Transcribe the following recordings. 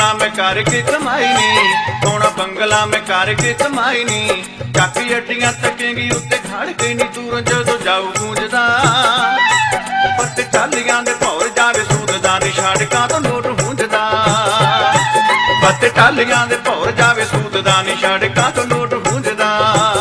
बंगला मैं करके कमाई नी, सोना बंगला मैं करके कमाई नी। चक अड्डियां तकेंगी उत्ते खड़ के नी, दूर जदों जाऊ गूंजदा। पत्ते टालियां दे भौर जावे सूददा नी, सड़कां तो नोट गूंजदा। पत्ते टालियां दे भौर जावे सूददा नी, सड़कां तो नोट गूंजदा।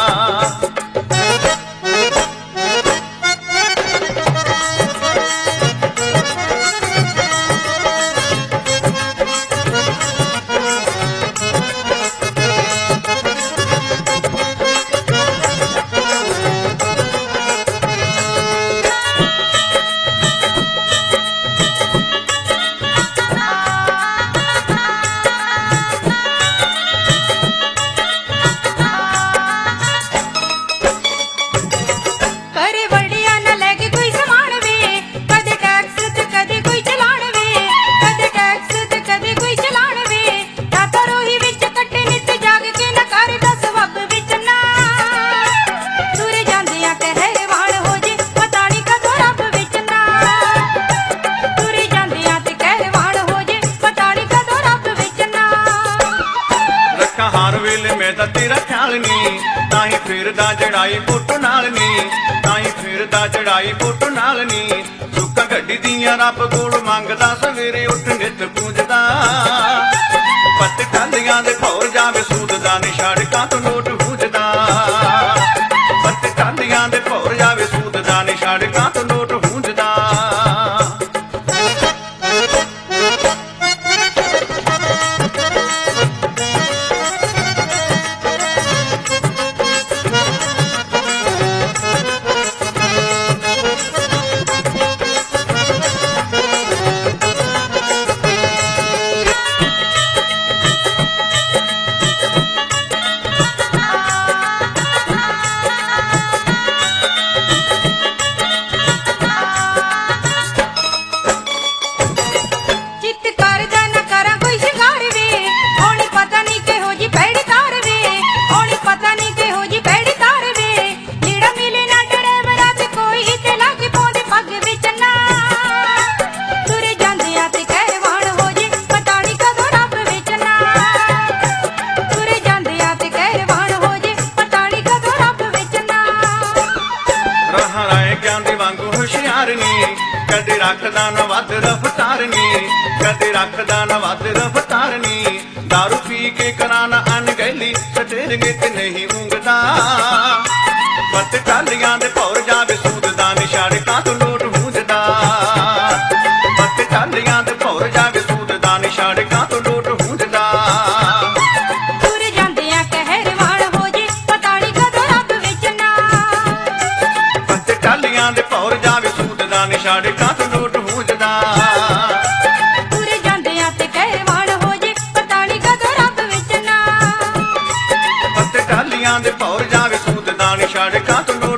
तेरा ख्याल नी, ताही फिरदा चढ़ाई पुट नाल नी, ताही फिरदा चढ़ाई पुट नाल नी। सुक्का गड्डी दियां रब कोल मंगदा, सवेरे उठ नित पूजदा। पत्ते टालियां दे भौर जावे सूददा नी, सड़कां तो नोट गूंजदा। पत्ते टालियां दे भौर जावे सूददा नी, सड़कां तो नोट गूंजदा। कदे रखदा ना वध रफ्तार नी, कदे रखदा ना वध रफ्तार नी। दारू पी के कराना अनगैली, सटेरगे ते नहीं ऊंघदा। पत्ते टालियां दे भौर जावे सूददा नी, सड़कां तो नोट गूंजदा। पत्ते टालियां दे भौर जावे सूददा नी, सड़कां तो नोट गूंजदा। तुर जांदियां कहर वाल हो जे, पता नी कदों रब विच ना। पत्ते टालियां दे भौर जावे सूददा नी, सड़कां तो नोट गूंजदा। तुर जांदियां ते कहर वाल हो जे, पता नी कदों रब विच ना। पत्ते टालियां दे भौर जावे सूददा नी, सड़कां तो नोट